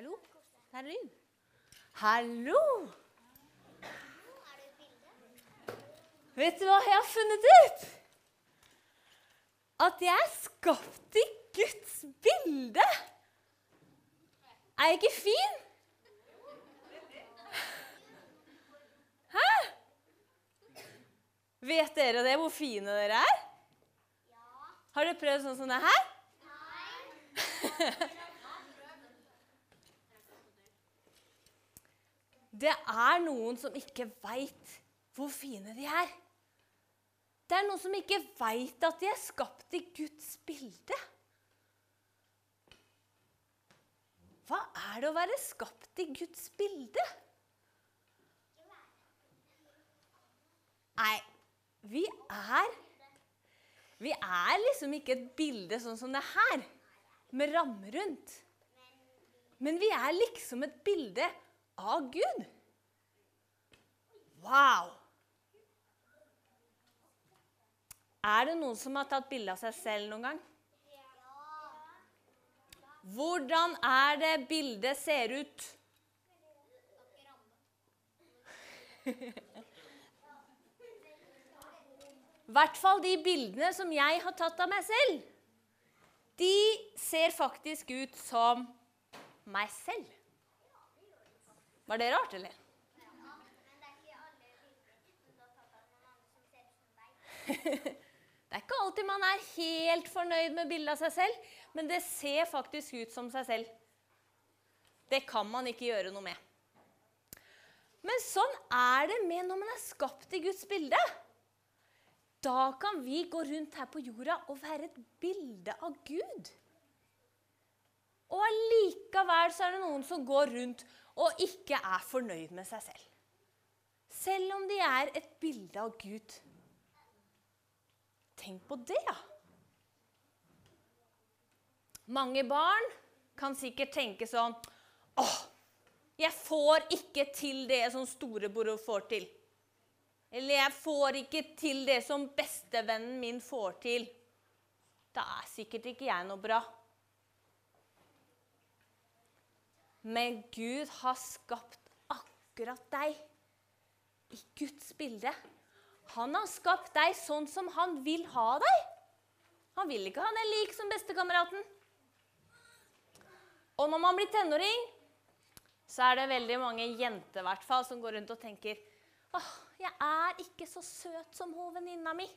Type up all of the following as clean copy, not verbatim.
Hallo? Der er lyd. Hallo! Vet du hva jeg har funnet ut? At jeg er skapt i Guds bilde. Er jeg ikke fin? Hæ? Vet dere det, hvor fine dere er? Ja. Har dere prøvd sånn som det her? Nei. Det er noen som ikke vet hvor fine de er. Det er noen som ikke vet at de er skapt i Guds bilde. Hva er det å være skapt i Guds bilde? Nei, vi er liksom ikke et bilde sånn som det her, med rammer rundt. Men vi er liksom et bilde av Gud. Wow! Er det noen som har tatt bilde av seg selv noen gang? Hvordan er det bildet ser ut? I hvert fall de bildene som jeg har tatt av meg selv, de ser faktisk ut som meg selv. Var det rart, eller? Ja, men det er ikke alle bilder som du har tatt av noen andre som ser ut som deg. Det er ikke alltid man er helt fornøyd med bildet av seg selv, men det ser faktisk ut som seg selv. Det kan man ikke gjøre noe med. Men sånn er det med når man er skapt i Guds bilde. Da kan vi gå rundt her på jorda og være et bilde av Gud. Og allikevel så er det noen som går rundt og ikke er fornøyd med seg selv. Selv om de er et bilde av Gud. Tenk på det, ja. Mange barn kan sikkert tenke sånn, jeg får ikke til det som storebror får til. Eller jeg får ikke til det som bestevennen min får til. Da er sikkert ikke jeg noe bra. Men Gud har skapt akkurat deg i Guds bilde. Han har skapt deg sånn som han vil ha deg. Han vil ikke ha deg lik som bestekameraten. Og når man blir tenåring, så er det veldig mange jenter i hvert fall som går rundt og tenker, jeg er ikke så søt som hun venninna mi.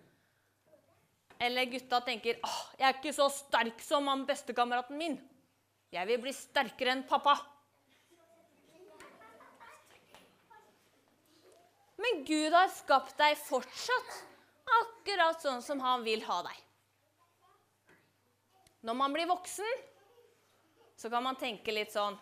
Eller gutta tenker, jeg er ikke så sterk som han bestekameraten min. Jeg vil bli sterkere enn pappa. Men Gud har skapt deg fortsatt akkurat sånn som han vil ha deg. Når man blir voksen, så kan man tenke litt sånn,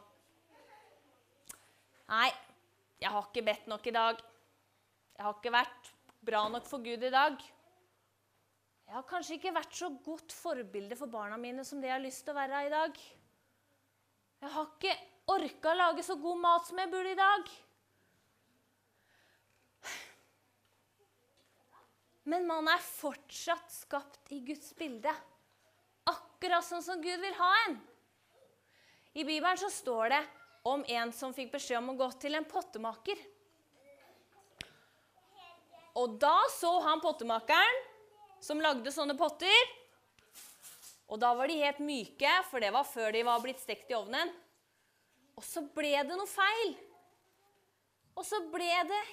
nei, jeg har ikke bedt nok i dag. Jeg har ikke vært bra nok for Gud i dag. Jeg har kanskje ikke vært så godt forbilde for barna mine som det jeg har lyst til å være i dag. Jeg har ikke orket å lage så god mat som jeg burde i dag. Men man er fortsatt skapt i Guds bilde. Akkurat sånn som Gud vil ha en. I Bibelen så står det om en som fikk beskjed om å gå til en pottemaker. Og da så han pottemakeren som lagde sånne potter. Og da var de helt myke, for det var før de var blitt stekt i ovnen. Og så ble det noe feil. Og så ble det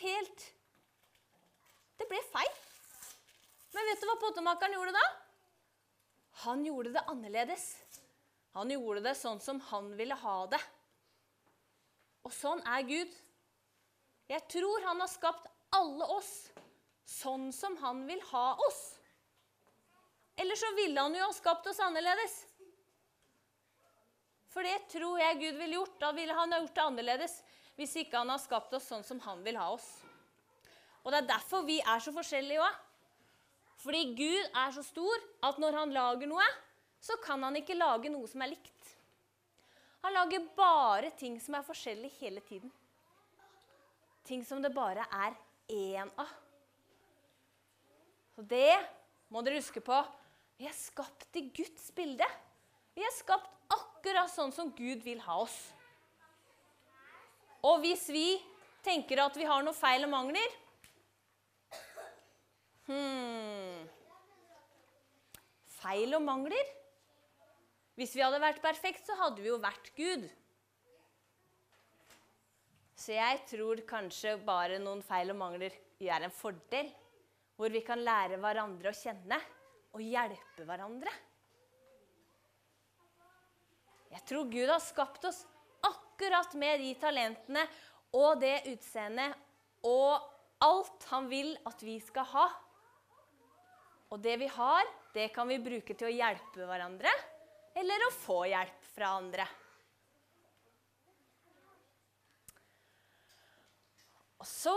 ble feil. Men vet du hva pottemakeren gjorde da? Han gjorde det annerledes. Han gjorde det sånn som han ville ha det. Og sånn er Gud. Jeg tror han har skapt alle oss sånn som han vil ha oss. Eller så ville han jo ha skapt oss annerledes. For det tror jeg Gud ville gjort. Da ville han ha gjort det annerledes hvis ikke han har skapt oss sånn som han vil ha oss. Og det er derfor vi er så forskjellige også. Fordi Gud er så stor at når han lager noe, så kan han ikke lage noe som er likt. Han lager bare ting som er forskjellige hele tiden. Ting som det bare er én av. Så det må dere huske på. Vi er skapt i Guds bilde. Vi er skapt akkurat sånn som Gud vil ha oss. Og hvis vi tenker at vi har noe feil og mangler, feil og mangler? Hvis vi hadde vært perfekt, så hadde vi jo vært Gud. Så jeg tror kanskje bare noen feil og mangler er en fordel, hvor vi kan lære hverandre å kjenne og hjelpe hverandre. Jeg tror Gud har skapt oss akkurat med de talentene og det utseendet og alt han vil at vi skal ha. Og det vi har, det kan vi bruke til å hjelpe hverandre, eller å få hjelp fra andre. Og så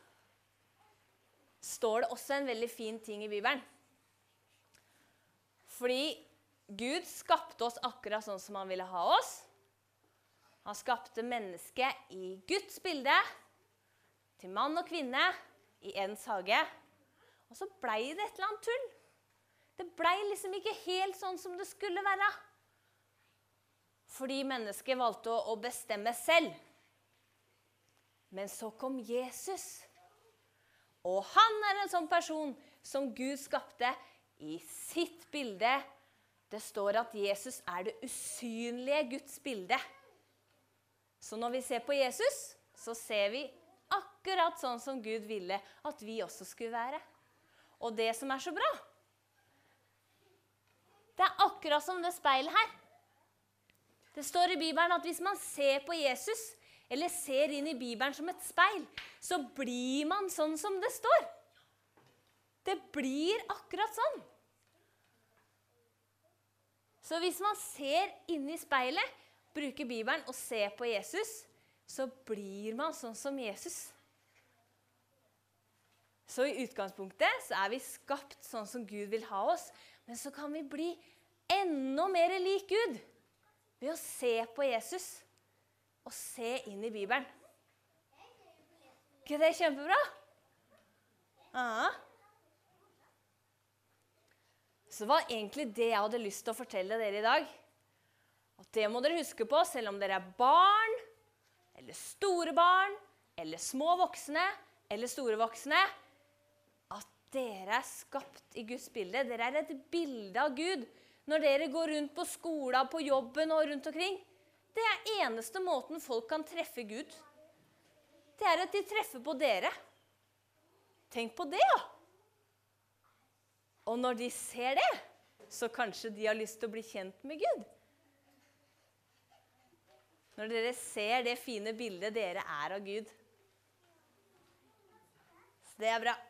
står det også en veldig fin ting i Bibelen. Fordi Gud skapte oss akkurat sånn som han ville ha oss. Han skapte mennesket i Guds bilde, til mann og kvinne, i ens hage. Og så ble det et eller annet tull. Det ble liksom ikke helt sånn som det skulle være. Fordi mennesket valgte å bestemme selv. Men så kom Jesus. Og han er en sånn person som Gud skapte i sitt bilde. Det står at Jesus er det usynlige Guds bilde. Så når vi ser på Jesus, så ser vi akkurat sånn som Gud ville at vi også skulle være. Og det som er så bra, det er akkurat som det speilet her. Det står i Bibelen at hvis man ser på Jesus, eller ser inn i Bibelen som et speil, så blir man sånn som det står. Det blir akkurat sånn. Så hvis man ser inn i speilet, bruker Bibelen og ser på Jesus, så blir man sånn som Jesus. Så i utgangspunktet så er vi skapt sånn som Gud vil ha oss, men så kan vi bli enda mer lik Gud ved å se på Jesus og se inn i Bibelen. Ikke det kjempebra? Ja. Så det var egentlig det jeg hadde lyst til å fortelle dere i dag. Og det må dere huske på, selv om dere er barn, eller store barn, eller små voksne, eller store voksne, at dere er skapt i Guds bilde. Dere er et bilde av Gud. Når dere går rundt på skolen, på jobben og rundt omkring, det er eneste måten folk kan treffe Gud. Det er at de treffer på dere. Tenk på det, ja. Og når de ser det, så kanskje de har lyst til å bli kjent med Gud. Når dere ser det fine bildet dere er av Gud. Så det er bra.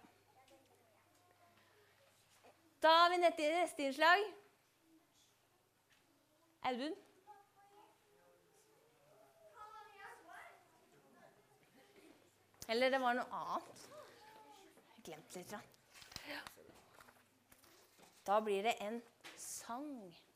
Da er vi nede i neste innslag. Audun? Eller det var noe annet. Jeg glemte litt. Da blir det en sang.